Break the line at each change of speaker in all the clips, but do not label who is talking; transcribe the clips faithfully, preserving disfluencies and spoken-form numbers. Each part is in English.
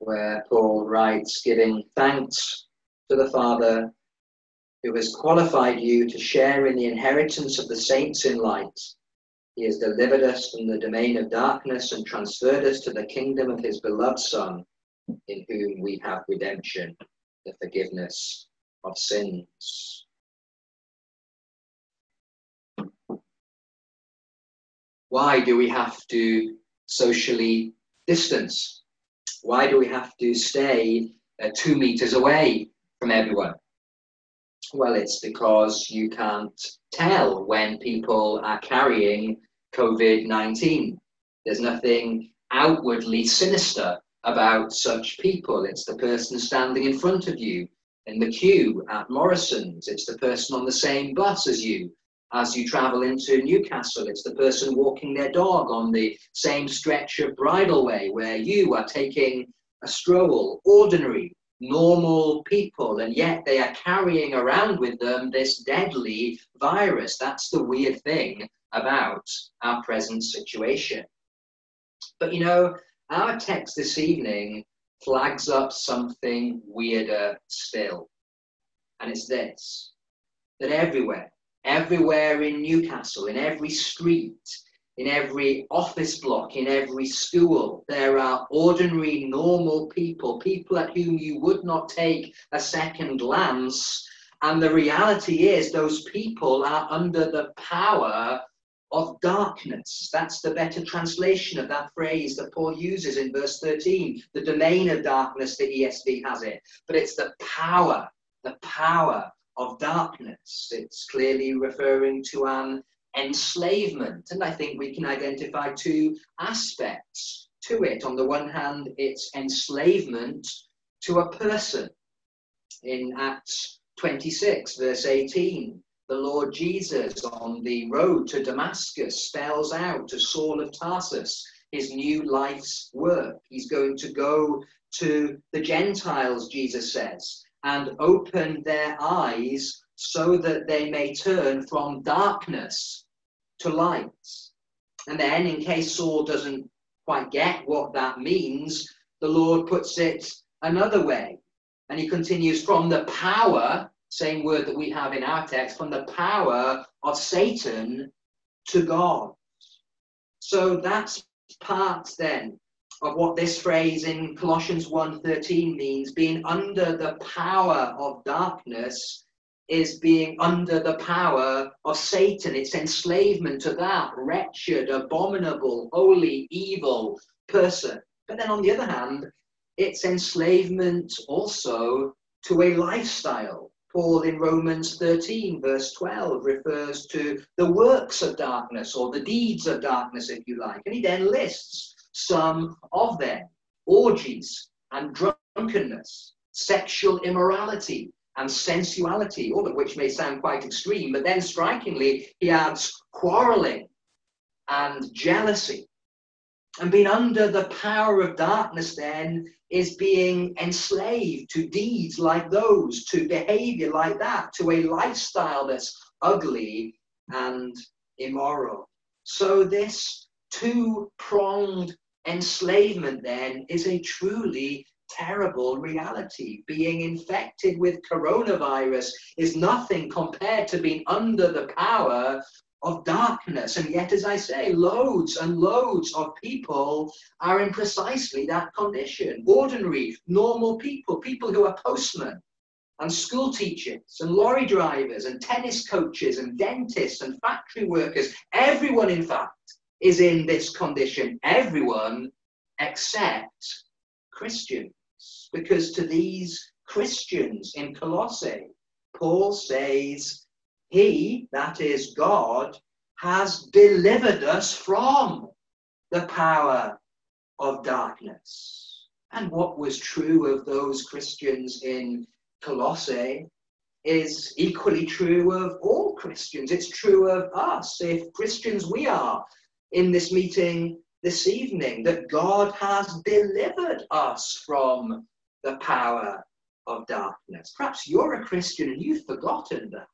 where Paul writes, giving thanks to the Father who has qualified you to share in the inheritance of the saints in light. He has delivered us from the domain of darkness and transferred us to the kingdom of his beloved Son, in whom we have redemption, the forgiveness of sins. Why do we have to socially distance? Why do we have to stay uh, two meters away from everyone? Well, it's because you can't tell when people are carrying COVID nineteen. There's nothing outwardly sinister about such people. It's the person standing in front of you in the queue at Morrison's. It's the person on the same bus as you as you travel into Newcastle. It's the person walking their dog on the same stretch of Bridleway where you are taking a stroll. Ordinary, normal people, and yet they are carrying around with them this deadly virus. That's the weird thing about our present situation. But you know, our text this evening flags up something weirder still. And it's this, that everywhere, everywhere in Newcastle, in every street, in every office block, in every school, there are ordinary, normal people, people at whom you would not take a second glance. And the reality is those people are under the power of darkness. That's the better translation of that phrase that Paul uses in verse thirteen. The domain of darkness, the E S V has it. But it's the power, the power of darkness. It's clearly referring to an enslavement. And I think we can identify two aspects to it. On the one hand, it's enslavement to a person. In Acts twenty-six, verse eighteen, the Lord Jesus on the road to Damascus spells out to Saul of Tarsus his new life's work. He's going to go to the Gentiles, Jesus says, and open their eyes so that they may turn from darkness to light. And then, in case Saul doesn't quite get what that means, the Lord puts it another way. And he continues, from the power, same word that we have in our text, from the power of Satan to God. So that's part then of what this phrase in Colossians one thirteen means. Being under the power of darkness is being under the power of Satan. It's enslavement to that wretched, abominable, holy, evil person. But then on the other hand, it's enslavement also to a lifestyle. Paul in Romans thirteen, verse twelve, refers to the works of darkness, or the deeds of darkness, if you like. And he then lists some of them: orgies and drunkenness, sexual immorality and sensuality, all of which may sound quite extreme. But then strikingly, he adds quarreling and jealousy. And being under the power of darkness then is being enslaved to deeds like those, to behavior like that, to a lifestyle that's ugly and immoral. So this two-pronged enslavement then is a truly terrible reality. Being infected with coronavirus is nothing compared to being under the power of darkness. And yet, as I say, loads and loads of people are in precisely that condition. Ordinary, normal people, people who are postmen and school teachers and lorry drivers and tennis coaches and dentists and factory workers. Everyone, in fact, is in this condition. Everyone except Christians. Because to these Christians in Colossae, Paul says, He, that is God, has delivered us from the power of darkness. And what was true of those Christians in Colossae is equally true of all Christians. It's true of us, if Christians we are in this meeting this evening, that God has delivered us from the power of darkness. Perhaps you're a Christian and you've forgotten that.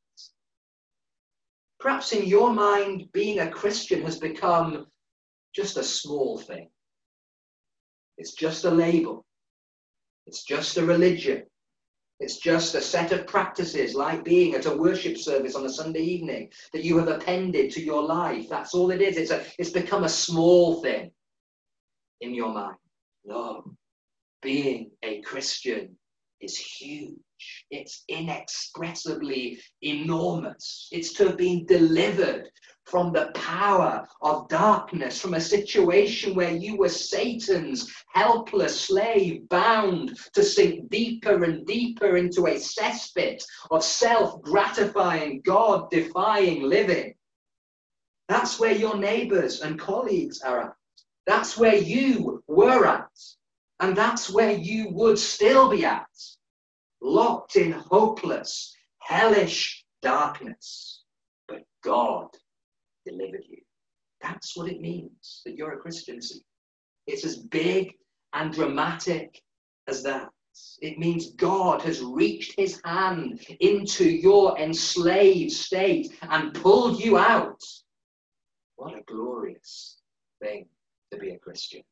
Perhaps in your mind, being a Christian has become just a small thing. It's just a label. It's just a religion. It's just a set of practices like being at a worship service on a Sunday evening that you have appended to your life. That's all it is. It's, a, it's become a small thing in your mind. No, being a Christian is huge. It's inexpressibly enormous. It's to have been delivered from the power of darkness, from a situation where you were Satan's helpless slave, bound to sink deeper and deeper into a cesspit of self-gratifying, God-defying living. That's where your neighbors and colleagues are at. That's where you were at. And that's where you would still be at. Locked in hopeless, hellish darkness. But God delivered you. That's what it means that you're a Christian. See? It's as big and dramatic as that. It means God has reached his hand into your enslaved state and pulled you out. What a glorious thing to be a Christian.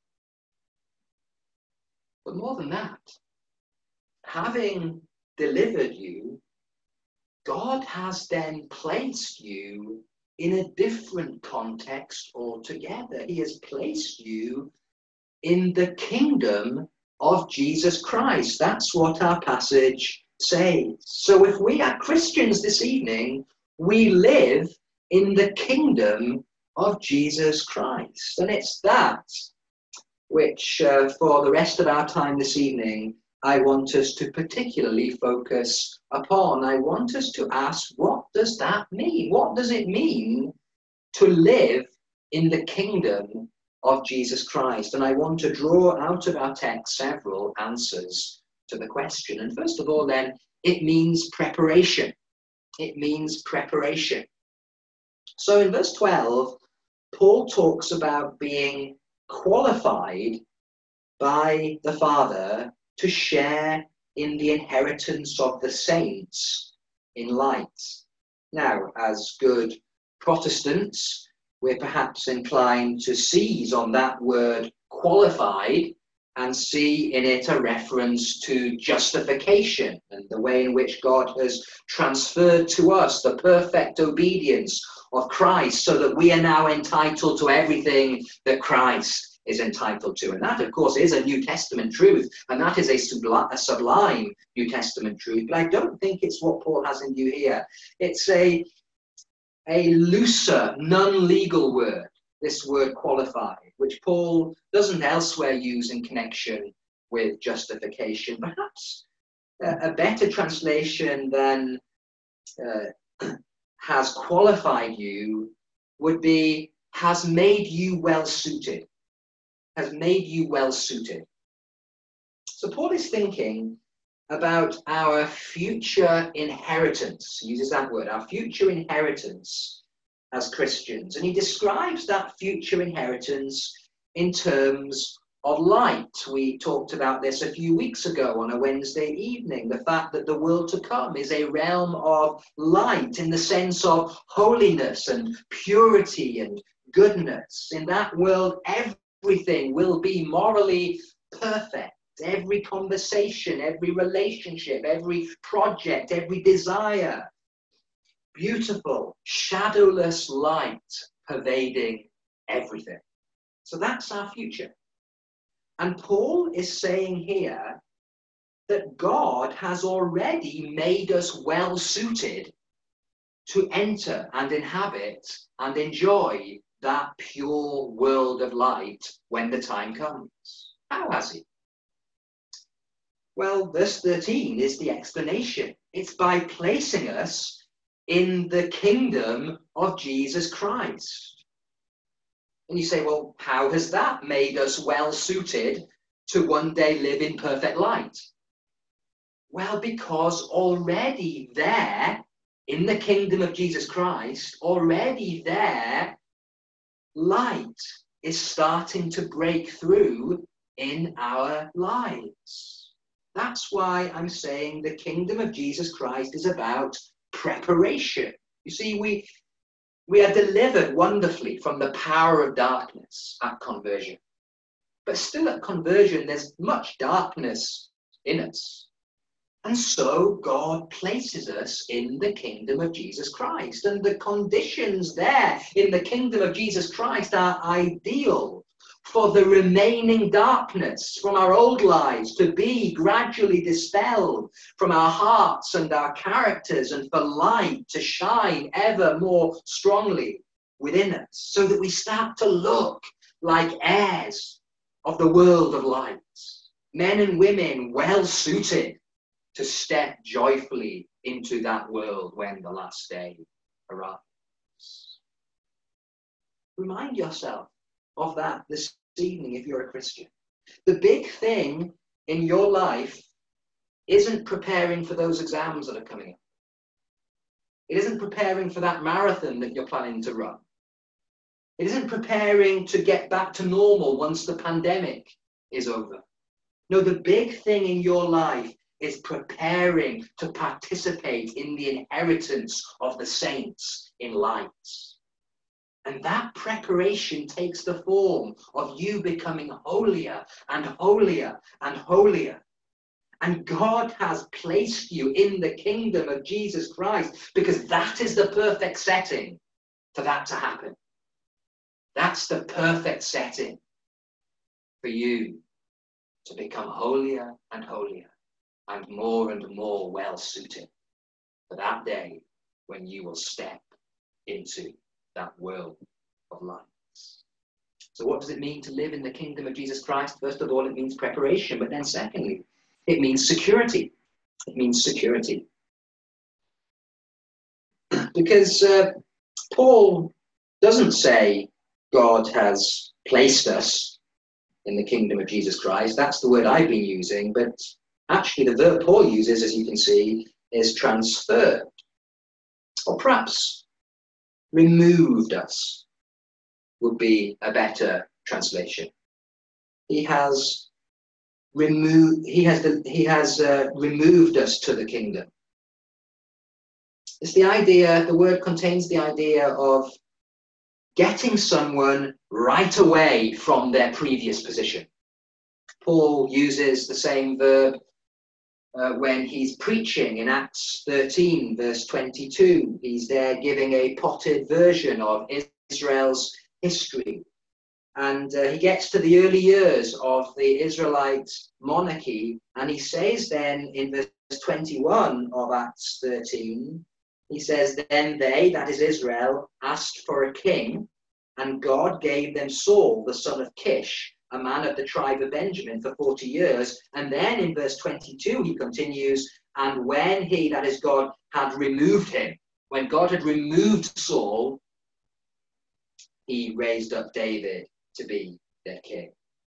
But more than that, having delivered you, God has then placed you in a different context altogether. He has placed you in the kingdom of Jesus Christ. That's what our passage says. So if we are Christians this evening, we live in the kingdom of Jesus Christ. And it's that which, uh, for the rest of our time this evening, I want us to particularly focus upon. I want us to ask, what does that mean? What does it mean to live in the kingdom of Jesus Christ? And I want to draw out of our text several answers to the question. And first of all, then, it means preparation. It means preparation. So in verse twelve, Paul talks about being qualified by the Father to share in the inheritance of the saints in light. Now, as good Protestants, we're perhaps inclined to seize on that word qualified and see in it a reference to justification and the way in which God has transferred to us the perfect obedience of Christ so that we are now entitled to everything that Christ is entitled to. And that, of course, is a New Testament truth, and that is a, subli- a sublime New Testament truth. But I don't think it's what Paul has in view here. It's a, a looser, non-legal word, this word qualified, which Paul doesn't elsewhere use in connection with justification. Perhaps a, a better translation than uh, has qualified you would be has made you well suited. Has made you well suited. So Paul is thinking about our future inheritance. He uses that word, our future inheritance as Christians. And he describes that future inheritance in terms of light. We talked about this a few weeks ago on a Wednesday evening, the fact that the world to come is a realm of light in the sense of holiness and purity and goodness. In that world, everything will be morally perfect. Every conversation, every relationship, every project, every desire. Beautiful, shadowless light pervading everything. So that's our future. And Paul is saying here that God has already made us well suited to enter and inhabit and enjoy that pure world of light when the time comes. How has he? Well, verse thirteen is the explanation. It's by placing us in the kingdom of Jesus Christ. And you say, well, how has that made us well suited to one day live in perfect light? Well, because already there, in the kingdom of Jesus Christ, already there, light is starting to break through in our lives. That's why I'm saying the kingdom of Jesus Christ is about preparation. You see, we we are delivered wonderfully from the power of darkness at conversion. But still at conversion, there's much darkness in us. And so God places us in the kingdom of Jesus Christ. And the conditions there in the kingdom of Jesus Christ are ideal for the remaining darkness from our old lives to be gradually dispelled from our hearts and our characters, and for light to shine ever more strongly within us, so that we start to look like heirs of the world of light, men and women well suited to step joyfully into that world when the last day arrives. Remind yourself of that this evening if you're a Christian. The big thing in your life isn't preparing for those exams that are coming up. It isn't preparing for that marathon that you're planning to run. It isn't preparing to get back to normal once the pandemic is over. No, the big thing in your life is preparing to participate in the inheritance of the saints in light. And that preparation takes the form of you becoming holier and holier and holier. And God has placed you in the kingdom of Jesus Christ because that is the perfect setting for that to happen. That's the perfect setting for you to become holier and holier and more and more well suited for that day when you will step into that world of light. So what does it mean to live in the kingdom of Jesus Christ? First of all, it means preparation, but then secondly, it means security. It means security. Because uh, Paul doesn't say God has placed us in the kingdom of Jesus Christ. That's the word I've been using, but actually the verb Paul uses, as you can see, is transferred. Or perhaps removed us would be a better translation. He has removed, he has, he has uh, removed us to the kingdom. It's the idea, the word contains the idea of getting someone right away from their previous position. Paul uses the same verb uh, when he's preaching in Acts thirteen, verse twenty-two. He's there giving a potted version of Israel's history. And uh, he gets to the early years of the Israelite monarchy, and he says then in verse twenty-one of Acts thirteen, he says, then they, that is Israel, asked for a king, and God gave them Saul, the son of Kish, a man of the tribe of Benjamin, for forty years. And then in verse twenty-two, he continues, and when he, that is God, had removed him, when God had removed Saul, he raised up David to be their king.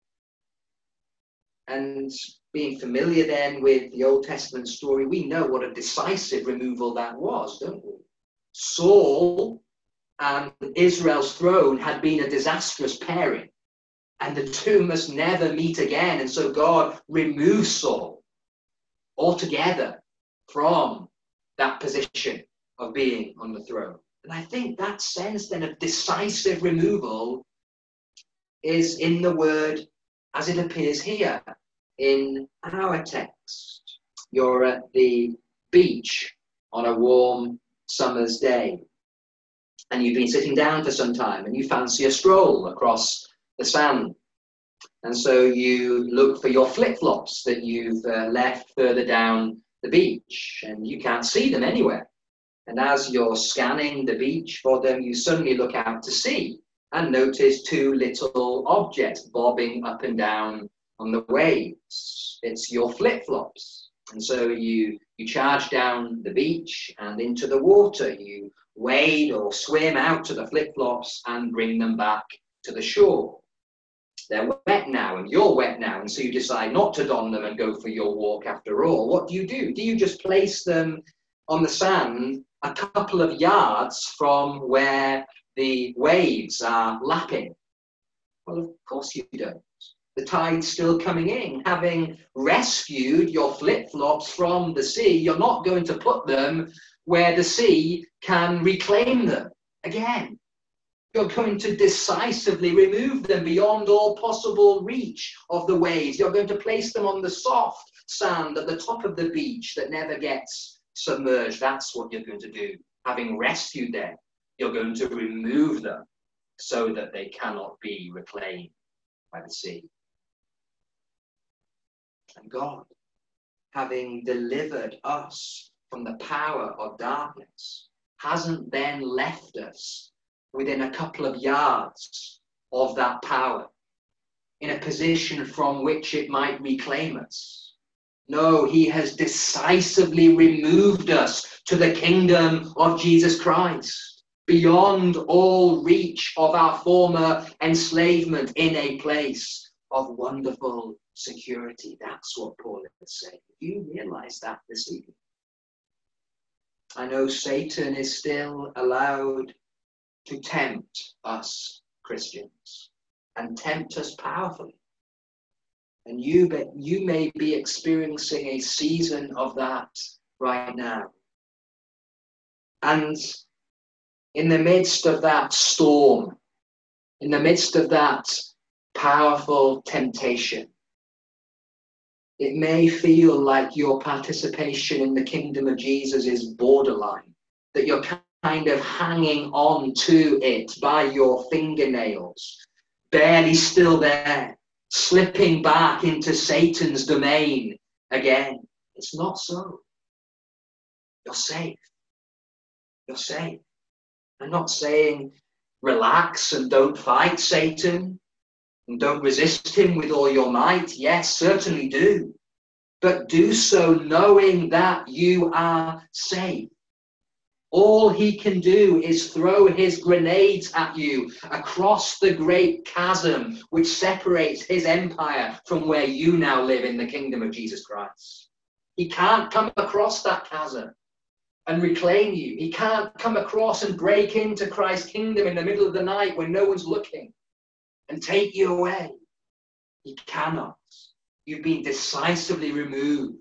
And being familiar then with the Old Testament story, we know what a decisive removal that was, don't we? Saul and Israel's throne had been a disastrous pairing, and the two must never meet again. And so God removes Saul altogether from that position of being on the throne. And I think that sense then of decisive removal is in the word as it appears here in our text. You're at the beach on a warm summer's day, and you've been sitting down for some time, and you fancy a stroll across the sand. And so you look for your flip-flops that you've uh, left further down the beach, and you can't see them anywhere. And as you're scanning the beach for them, you suddenly look out to sea and notice two little objects bobbing up and down on the waves. It's your flip-flops. And so you, you charge down the beach and into the water. You wade or swim out to the flip-flops and bring them back to the shore. They're wet now and you're wet now, and so you decide not to don them and go for your walk after all. What do you do? Do you just place them on the sand a couple of yards from where the waves are lapping? Well, of course you don't. The tide's still coming in. Having rescued your flip-flops from the sea, you're not going to put them where the sea can reclaim them again. You're going to decisively remove them beyond all possible reach of the waves. You're going to place them on the soft sand at the top of the beach that never gets submerged. That's what you're going to do. Having rescued them, you're going to remove them so that they cannot be reclaimed by the sea. And God, having delivered us from the power of darkness, hasn't then left us within a couple of yards of that power, in a position from which it might reclaim us. No, he has decisively removed us to the kingdom of Jesus Christ, beyond all reach of our former enslavement, in a place of wonderful security. That's what Paul is saying. Do you realize that this evening? I know Satan is still allowed to tempt us Christians, and tempt us powerfully. And you, be, you may be experiencing a season of that right now. And in the midst of that storm, in the midst of that powerful temptation, it may feel like your participation in the kingdom of Jesus is borderline, that you're kind of hanging on to it by your fingernails, barely still there, slipping back into Satan's domain again. It's not so. You're safe. You're safe. I'm not saying relax and don't fight Satan and don't resist him with all your might. Yes, certainly do. But do so knowing that you are safe. All he can do is throw his grenades at you across the great chasm which separates his empire from where you now live in the kingdom of Jesus Christ. He can't come across that chasm and reclaim you. He can't come across and break into Christ's kingdom in the middle of the night when no one's looking and take you away. He cannot. You've been decisively removed.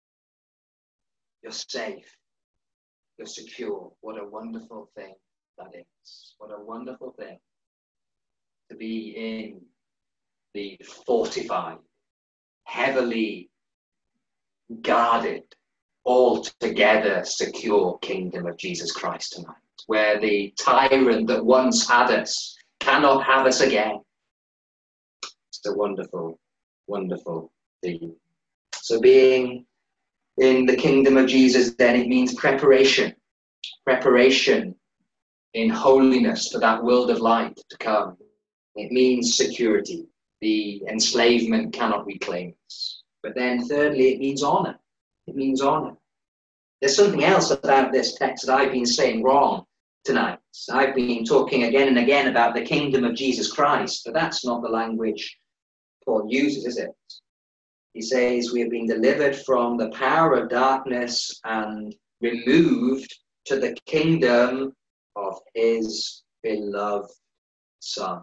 You're safe. You're secure. What a wonderful thing that is. What a wonderful thing to be in the fortified, heavily guarded, altogether secure kingdom of Jesus Christ tonight, where the tyrant that once had us cannot have us again. It's a wonderful, wonderful thing. So being in the kingdom of Jesus, then, it means preparation. Preparation in holiness for that world of light to come. It means security. The enslavement cannot reclaim us. But then thirdly, it means honor. It means honor. There's something else about this text that I've been saying wrong tonight. I've been talking again and again about the kingdom of Jesus Christ, but that's not the language Paul uses, is it? He says we have been delivered from the power of darkness and removed to the kingdom of his beloved Son.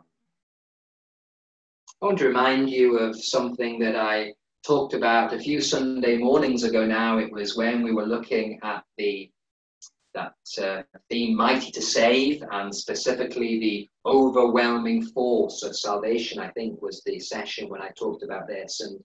I want to remind you of something that I talked about a few Sunday mornings ago now. It was when we were looking at the that uh, theme, Mighty to Save, and specifically the overwhelming force of salvation, I think was the session when I talked about this. And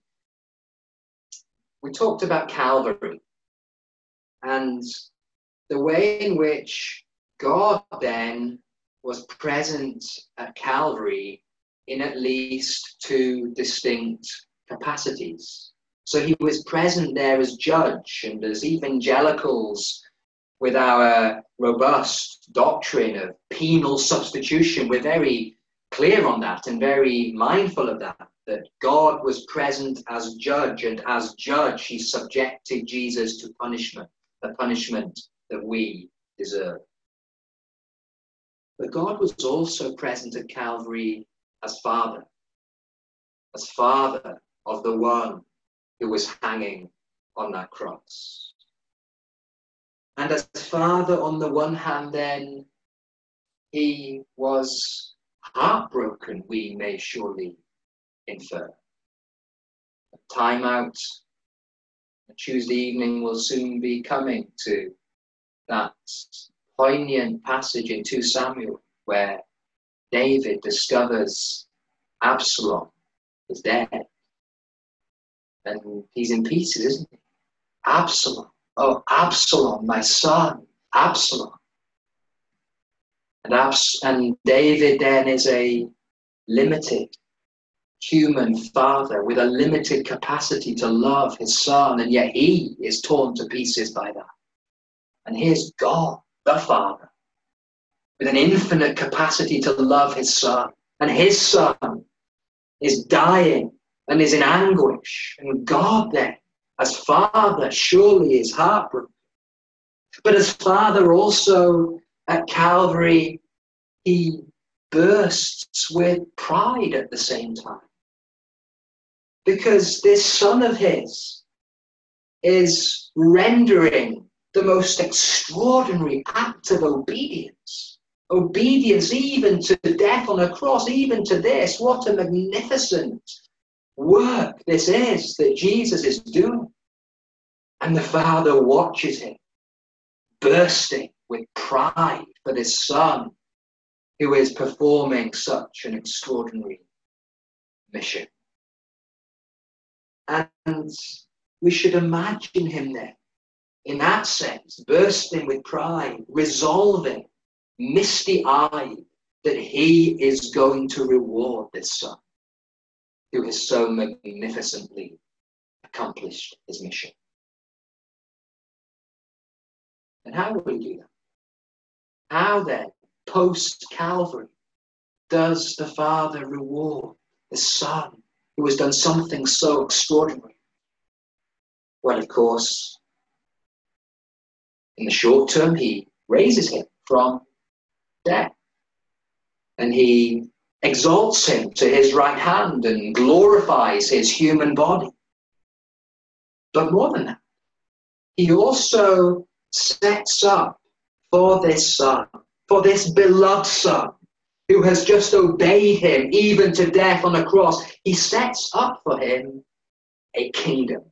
we talked about Calvary and the way in which God then was present at Calvary in at least two distinct capacities. So he was present there as judge, and as evangelicals with our robust doctrine of penal substitution, we're very clear on that and very mindful of that, that God was present as judge, and as judge he subjected Jesus to punishment, the punishment that we deserve. But God was also present at Calvary as Father, as Father of the one who was hanging on that cross. And as Father, on the one hand, then, he was heartbroken, we may surely infer. A time out, a Tuesday evening will soon be coming to that poignant passage in Second Samuel where David discovers Absalom is dead. And he's in pieces, isn't he? Absalom. Oh, Absalom, my son. Absalom. And, Abs- and David then is a limited human father with a limited capacity to love his son, and yet he is torn to pieces by that. And here's God, the Father, with an infinite capacity to love his son, and his son is dying and is in anguish, and God then, as Father, surely is heartbroken. But as Father also at Calvary, he bursts with pride at the same time. Because this son of his is rendering the most extraordinary act of obedience. Obedience even to death on a cross, even to this. What a magnificent work this is that Jesus is doing. And the Father watches him, bursting with pride for this son who is performing such an extraordinary mission. And we should imagine him then, in that sense, bursting with pride, resolving, misty-eyed, that he is going to reward this son who has so magnificently accomplished his mission. And how will he do that? How then, post-Calvary, does the Father reward the Son who has done something so extraordinary? Well, of course, in the short term, he raises him from death. And he exalts him to his right hand and glorifies his human body. But more than that, he also sets up for this son, for this beloved son, who has just obeyed him even to death on a cross, he sets up for him a kingdom.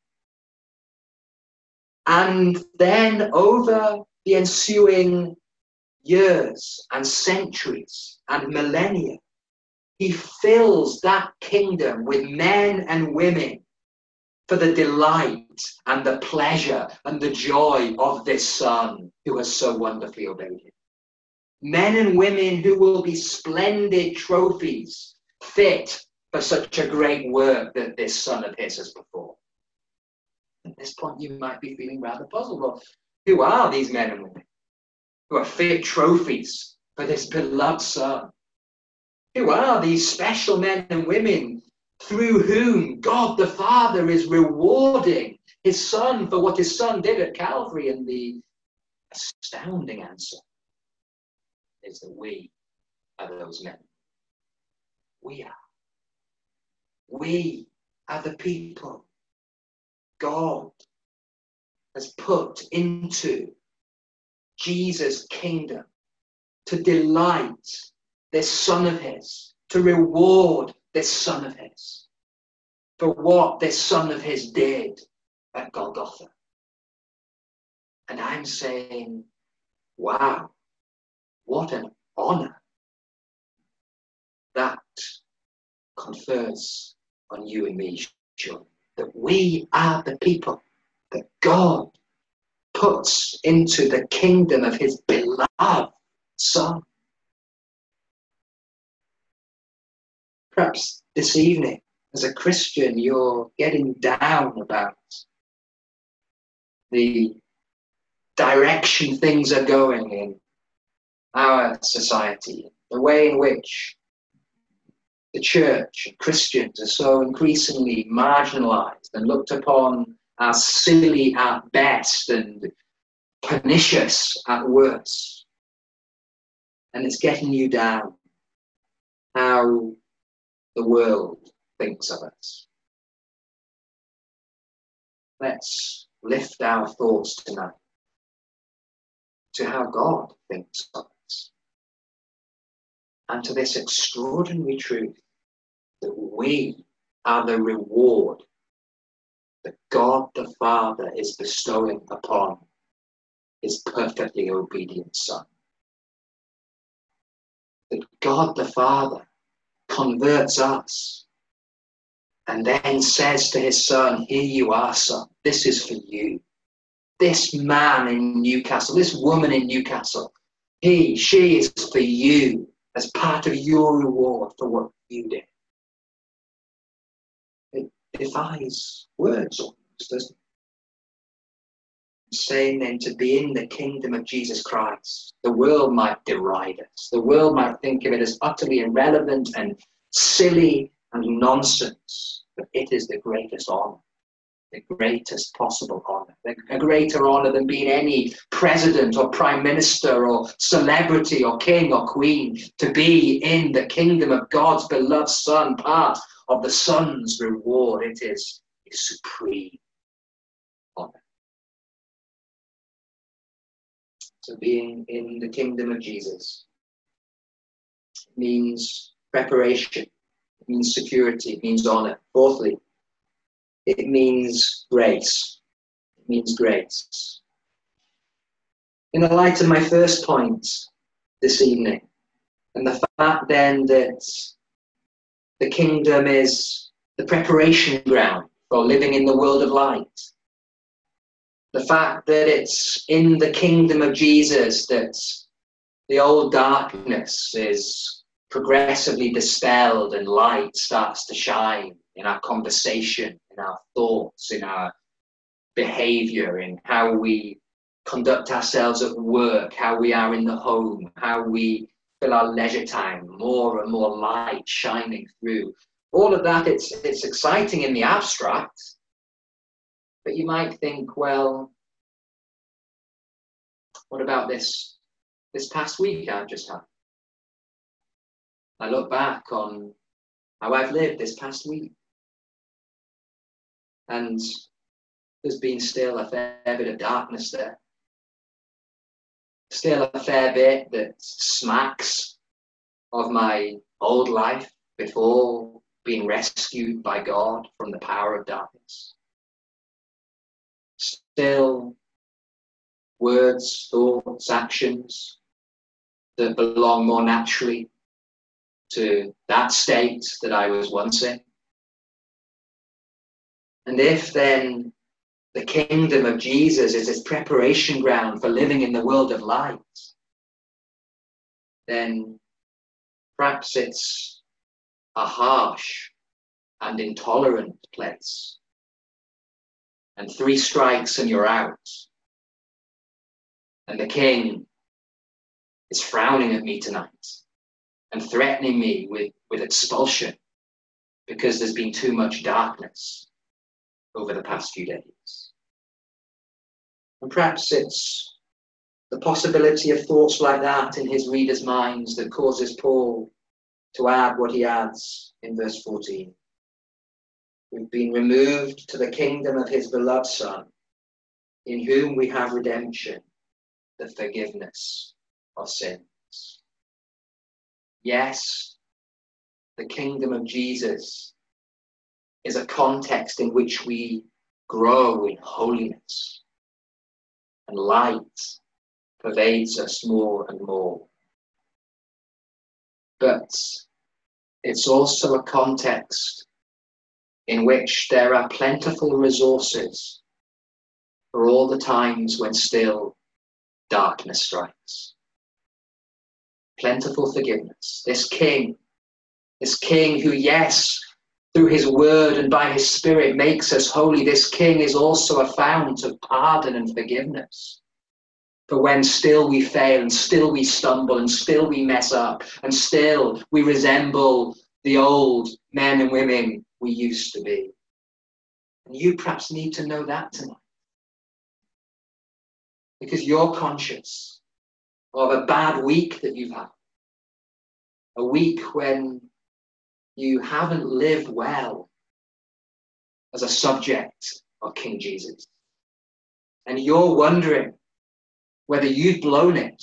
And then over the ensuing years and centuries and millennia, he fills that kingdom with men and women for the delight and the pleasure and the joy of this son who has so wonderfully obeyed him. Men and women who will be splendid trophies, fit for such a great work that this son of his has performed. At this point, you might be feeling rather puzzled. Well, who are these men and women who are fit trophies for this beloved son? Who are these special men and women through whom God the Father is rewarding his son for what his son did at Calvary? And the astounding answer is that we are those men. We are. We are the people God has put into Jesus' kingdom to delight this son of his, to reward this son of his for what this son of his did at Golgotha. And I'm saying, wow, what an honor that confers on you and me, surely, that we are the people that God puts into the kingdom of his beloved son. Perhaps this evening, as a Christian, you're getting down about the direction things are going in our society, the way in which the church and Christians are so increasingly marginalized and looked upon as silly at best and pernicious at worst. And it's getting you down how the world thinks of us. Let's lift our thoughts tonight to how God thinks of us, and to this extraordinary truth that we are the reward that God the Father is bestowing upon his perfectly obedient Son. That God the Father converts us and then says to his son, here you are, son. This is for you. This man in Newcastle, this woman in Newcastle, he, she is for you as part of your reward for what you did. It defies words almost, doesn't it? Saying then to be in the kingdom of Jesus Christ, the world might deride us. The world might think of it as utterly irrelevant and silly and nonsense, but it is the greatest honor, the greatest possible honor, a greater honor than being any president or prime minister or celebrity or king or queen. To be in the kingdom of God's beloved Son, part of the Son's reward, it is a supreme honor. So being in the kingdom of Jesus means preparation, it means security, it means honor. Fourthly, it means grace. It means grace. In the light of my first point this evening, and the fact then that the kingdom is the preparation ground for living in the world of light, the fact that it's in the kingdom of Jesus that the old darkness is progressively dispelled and light starts to shine in our conversation, in our thoughts, in our behavior, in how we conduct ourselves at work, how we are in the home, how we fill our leisure time, more and more light shining through. All of that, it's, it's exciting in the abstract. But you might think, well, what about this, this past week I've just had? I look back on how I've lived this past week. And there's been still a fair bit of darkness there. Still a fair bit that smacks of my old life before being rescued by God from the power of darkness. Still words, thoughts, actions that belong more naturally to that state that I was once in. And if then the kingdom of Jesus is its preparation ground for living in the world of light, then perhaps it's a harsh and intolerant place. And three strikes and you're out. And the king is frowning at me tonight and threatening me with, with expulsion because there's been too much darkness over the past few days. And perhaps it's the possibility of thoughts like that in his readers' minds that causes Paul to add what he adds in verse fourteen. We've been removed to the kingdom of his beloved Son, in whom we have redemption, the forgiveness of sins. Yes, the kingdom of Jesus is a context in which we grow in holiness, and light pervades us more and more. But it's also a context in which there are plentiful resources for all the times when still darkness strikes. Plentiful forgiveness. This king, this king who, yes, through his word and by his spirit makes us holy, this king is also a fount of pardon and forgiveness. For when still we fail and still we stumble and still we mess up and still we resemble the old men and women we used to be. And you perhaps need to know that tonight. Because you're conscious of a bad week that you've had. A week when you haven't lived well as a subject of King Jesus. And you're wondering whether you've blown it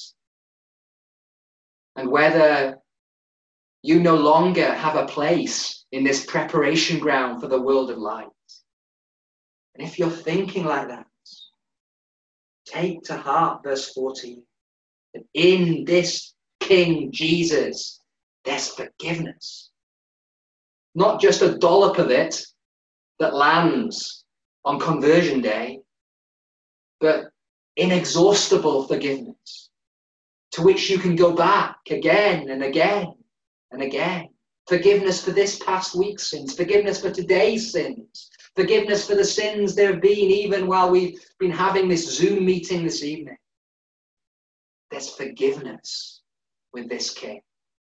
and whether you no longer have a place in this preparation ground for the world of light. And if you're thinking like that, take to heart verse fourteen, that in this King Jesus there's forgiveness. Not just a dollop of it that lands on conversion day, but inexhaustible forgiveness to which you can go back again and again and again. Forgiveness for this past week's sins, forgiveness for today's sins, forgiveness for the sins there have been even while we've been having this Zoom meeting this evening. There's forgiveness with this King.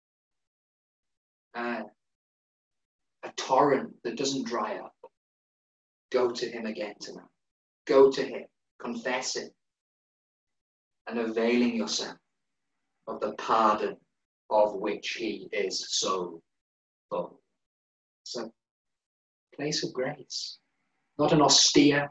Uh, a torrent that doesn't dry up. Go to him again tonight. Go to him, confess it, and availing yourself of the pardon of which he is so full. It's a place of grace, not an austere,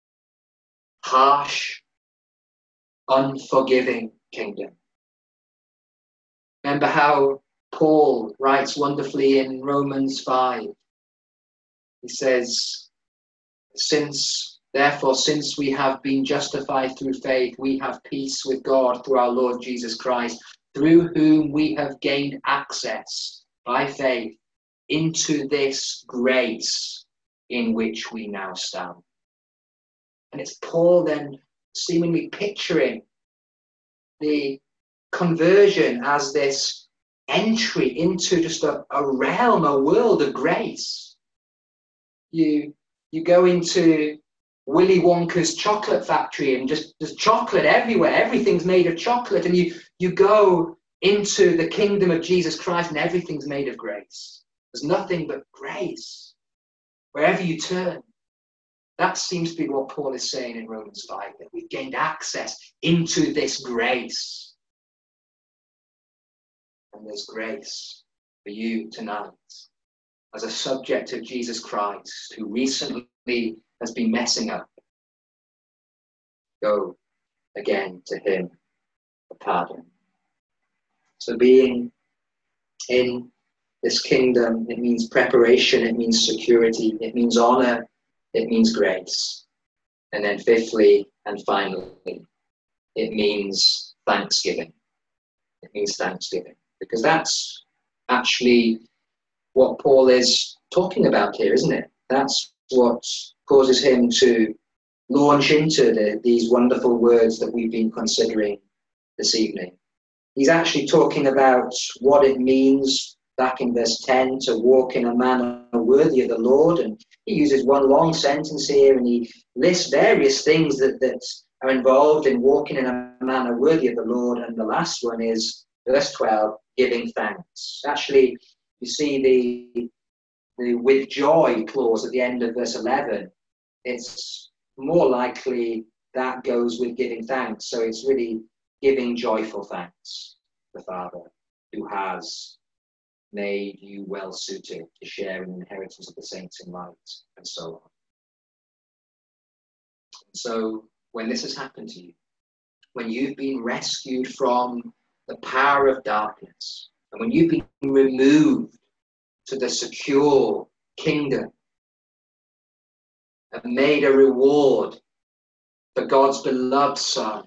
harsh, unforgiving kingdom. Remember how Paul writes wonderfully in Romans five. He says, Since, therefore, since we have been justified through faith, we have peace with God through our Lord Jesus Christ, through whom we have gained access by faith into this grace in which we now stand. And it's Paul then seemingly picturing the conversion as this entry into just a, a realm, a world of grace. You you go into Willy Wonka's chocolate factory and just there's chocolate everywhere. Everything's made of chocolate. And you, you go into the kingdom of Jesus Christ and everything's made of grace. There's nothing but grace wherever you turn. That seems to be what Paul is saying in Romans five, that we've gained access into this grace. And there's grace for you tonight as a subject of Jesus Christ who recently has been messing up. Go again to him for pardon. So being in this kingdom, it means preparation, it means security, it means honor, it means grace. And then fifthly and finally, it means thanksgiving. It means thanksgiving. Because that's actually what Paul is talking about here, isn't it? That's what causes him to launch into the, these wonderful words that we've been considering this evening. He's actually talking about what it means, back in verse ten, to walk in a manner worthy of the Lord. And he uses one long sentence here, and he lists various things that, that are involved in walking in a manner worthy of the Lord. And the last one is verse twelve, giving thanks. Actually, you see the, the with joy clause at the end of verse eleven. It's more likely that goes with giving thanks. So it's really giving joyful thanks to the Father who has made you well suited to share in the inheritance of the saints in light, and so on. So when this has happened to you, when you've been rescued from the power of darkness, and when you've been removed to the secure kingdom and made a reward for God's beloved Son,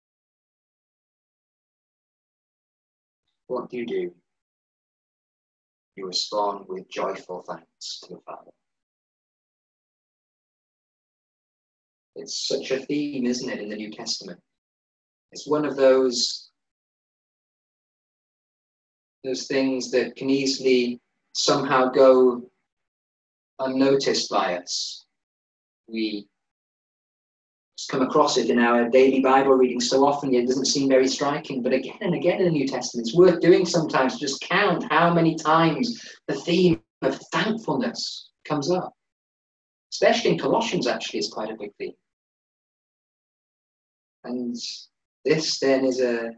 what do you do? You respond with joyful thanks to the Father. It's such a theme, isn't it, in the New Testament? It's one of those, those things that can easily somehow go unnoticed by us. We just come across it in our daily Bible reading so often, yet it doesn't seem very striking. But again and again in the New Testament, it's worth doing sometimes to just count how many times the theme of thankfulness comes up. Especially in Colossians, actually, it's quite a big theme. And this then is a,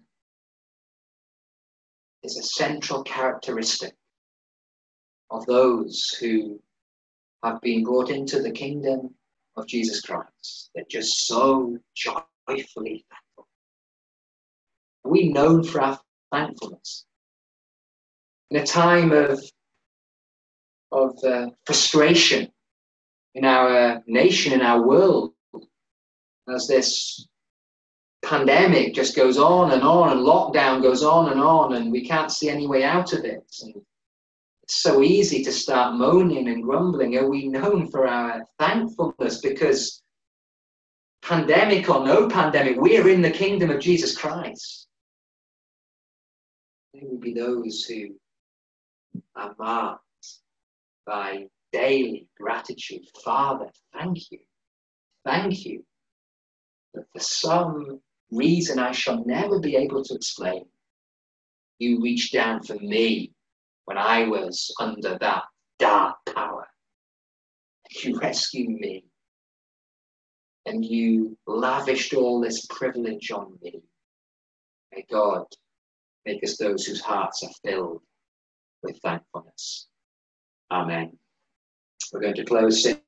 is a central characteristic of those who have been brought into the kingdom of Jesus Christ. They're just so joyfully thankful. Are we known for our thankfulness? In a time of, of uh, frustration in our nation, in our world, as this pandemic just goes on and on, and lockdown goes on and on, and we can't see any way out of it. And it's so easy to start moaning and grumbling. Are we known for our thankfulness? Because pandemic or no pandemic, we're in the kingdom of Jesus Christ. May we be those who are marked by daily gratitude. Father, thank you. Thank you that for some reason I shall never be able to explain, you reached down for me when I was under that dark power. You rescued me. And you lavished all this privilege on me. May God make us those whose hearts are filled with thankfulness. Amen. We're going to close.